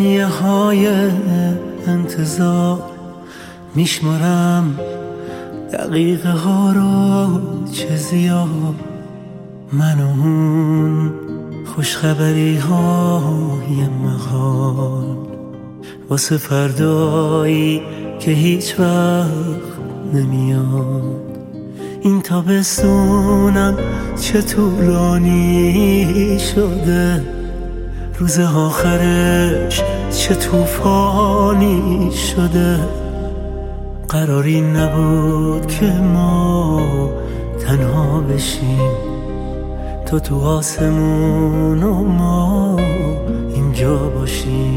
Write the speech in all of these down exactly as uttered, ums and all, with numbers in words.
ثانیه های انتظار میشمارم دقیقه ها رو چه زیاد، من و اون خوشخبری های محال واسه فردایی که هیچ وقت نمیاد. این تابستونم چه طولانی شده، روز آخرش چه طوفانی شده. قراری نبود که ما تنها بشیم، تو تو آسمون و ما اینجا باشیم.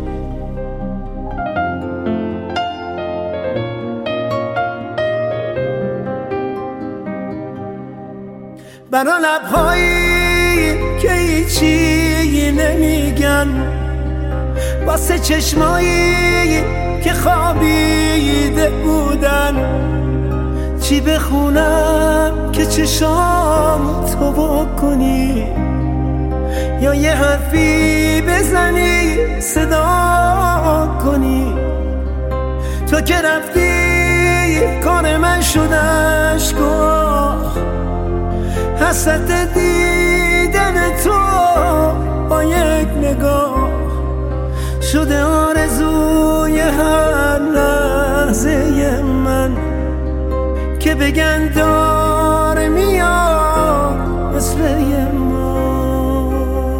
برا لبهایی که هیچی نمیگن، واسه چشمایی که خوابیده بودن، چی بخونم که چشام تو بکنی، یا یه حرفی بزنی صدا کنی. تو که رفتی کار من شد اشک‌ها، حسرت دیدن تو با یک نگاه شده آرزوی هر لحظه من، که بگن داره میاد مثل ما.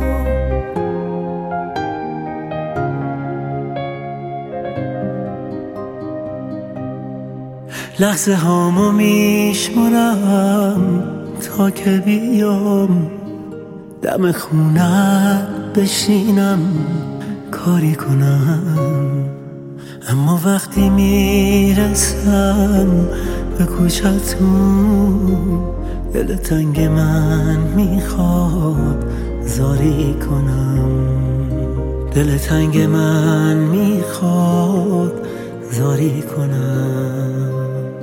لحظه هامو میشمارم تا که بیام دم خونت بشینم کاری کنم، اما وقتی میرسم به کوچه‌تون دل تنگ من میخواد زاری کنم، دل تنگ من میخواد زاری کنم.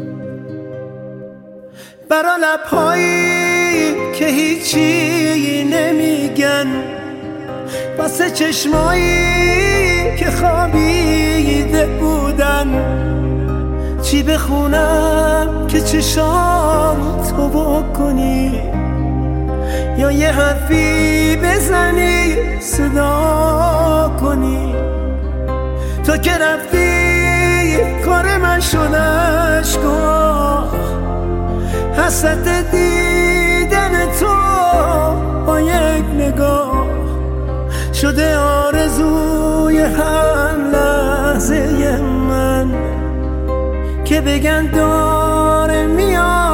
برا لبهایی که هیچی نمیگن، واسه چشمایی که خوابیده بودن، چی بخونم که چشام تو بکنی، یا یه حرفی بزنی صدا کنی. تو که رفتی کار من شد اشک‌ها، حسرت دیدن تو با یک نگاه شده آرزوی هر لحظه من، که بگن داره میاد